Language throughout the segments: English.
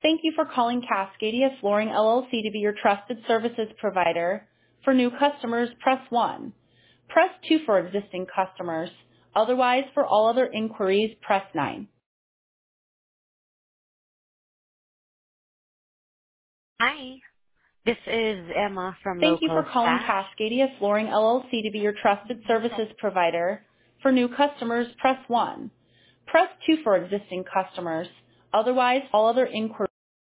Thank you for calling Cascadia Flooring LLC to be your trusted services provider. For new customers, press 1. Press 2 for existing customers. Otherwise, for all other inquiries, press 9. Hi, this is Emma from Thank you for Local calling Staff. Cascadia Flooring LLC to be your trusted services provider. For new customers, press 1. Press 2 for existing customers. Otherwise, all other inquiries.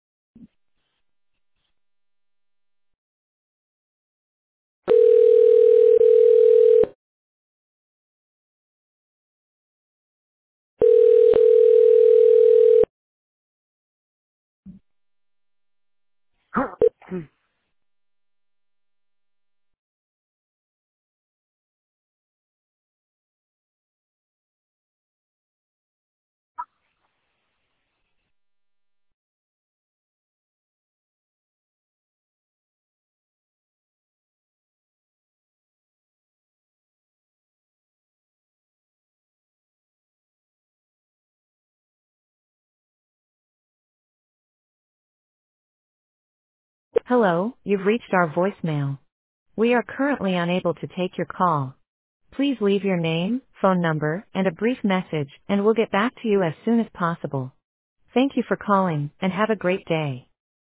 Hello, you've reached our voicemail. We are currently unable to take your call. Please leave your name, phone number, and a brief message, and we'll get back to you as soon as possible. Thank you for calling, and have a great day.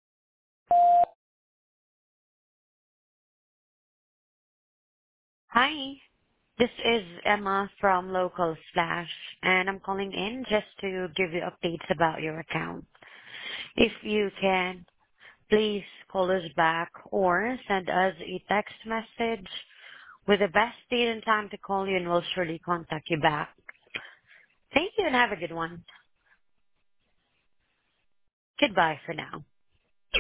Hi, this is Emma from Local Slash, and I'm calling in just to give you updates about your account. If you can, please call us back or send us a text message with the best date and time to call you, and we'll surely contact you back. Thank you and have a good one. Goodbye for now.